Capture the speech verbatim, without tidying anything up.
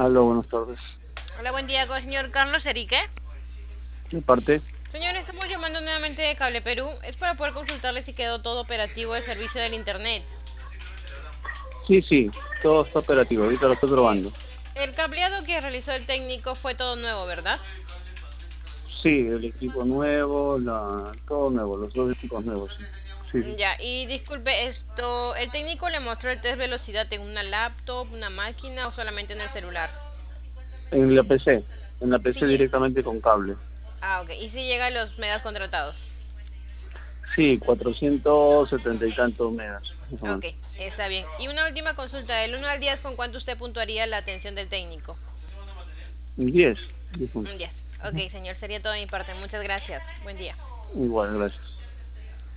Aló, buenas tardes. Hola, buen día con el señor Carlos Erique. ¿De parte? Señor, estamos llamando nuevamente de Cable Perú. Es para poder consultarle si quedó todo operativo el servicio del internet. Sí, sí, todo está operativo, ahorita lo estoy Eh, probando. el cableado que realizó el técnico fue todo nuevo, ¿verdad? Sí, el equipo nuevo, la, todo nuevo, los dos equipos nuevos, sí. Sí, sí. Ya, y disculpe, esto, ¿el técnico le mostró el test velocidad en una laptop, una máquina o solamente en el celular? En la P C, en la P C Sí. directamente con cable. Ah, ok. ¿Y si llega a los megas contratados? Sí, cuatrocientos setenta y tantos megas, más o menos. Ok, está bien. Y una última consulta, del uno al diez, ¿con cuánto usted puntuaría la atención del técnico? diez, diez Un puntos. diez. Ok, señor, sería todo de mi parte. Muchas gracias. Buen día. Igual, gracias.